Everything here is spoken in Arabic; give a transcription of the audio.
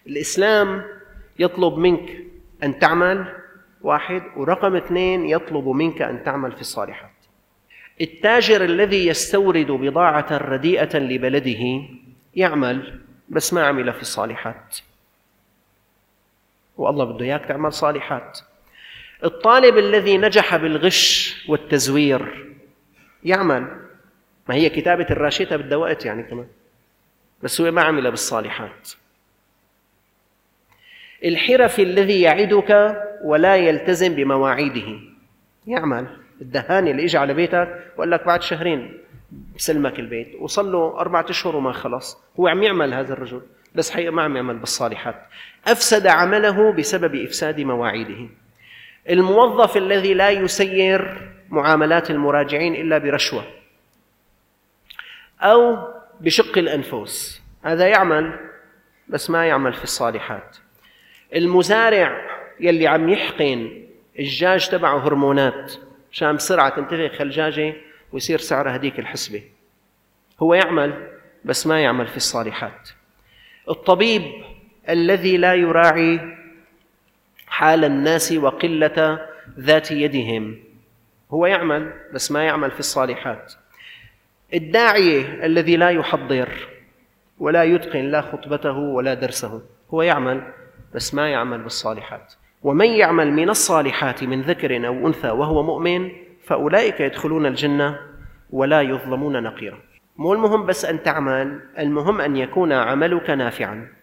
الإسلام يطلب منك أن تعمل، واحد، ورقم اثنين يطلب منك أن تعمل في الصالحات. التاجر الذي يستورد بضاعة رديئة لبلده يعمل بس ما عمل في الصالحات، والله بده إياك تعمل صالحات. الطالب الذي نجح بالغش والتزوير يعمل، ما هي كتابة الراشدة بدها وقت يعني كمان، بس هو ما عمل بالصالحات. الحرفي الذي يعدك ولا يلتزم بمواعيده يعمل. الدهان اللي اجى على بيتك وقال لك بعد شهرين بسلمك البيت، وصل له 4 أشهر وما خلص، هو عم يعمل هذا الرجل بس حقيقة ما عم يعمل بالصالحات، أفسد عمله بسبب إفساد مواعيده. الموظف الذي لا يسير معاملات المراجعين إلا برشوة أو بشق الأنفس، هذا يعمل بس ما يعمل في الصالحات. المزارع يلي عم يحقن الدجاج تبعه هرمونات عشان بسرعة تنتفخ الدجاجة ويصير سعرها هديك الحسبة، هو يعمل بس ما يعمل في الصالحات. الطبيب الذي لا يراعي حال الناس وقلة ذات يدهم، هو يعمل بس ما يعمل في الصالحات. الداعية الذي لا يحضر ولا يتقن لا خطبته ولا درسه، هو يعمل بس ما يعمل بالصالحات. ومن يعمل من الصالحات من ذكر أو أنثى وهو مؤمن فأولئك يدخلون الجنة ولا يظلمون نقيرا. مو المهم بس أن تعمل، المهم أن يكون عملك نافعا.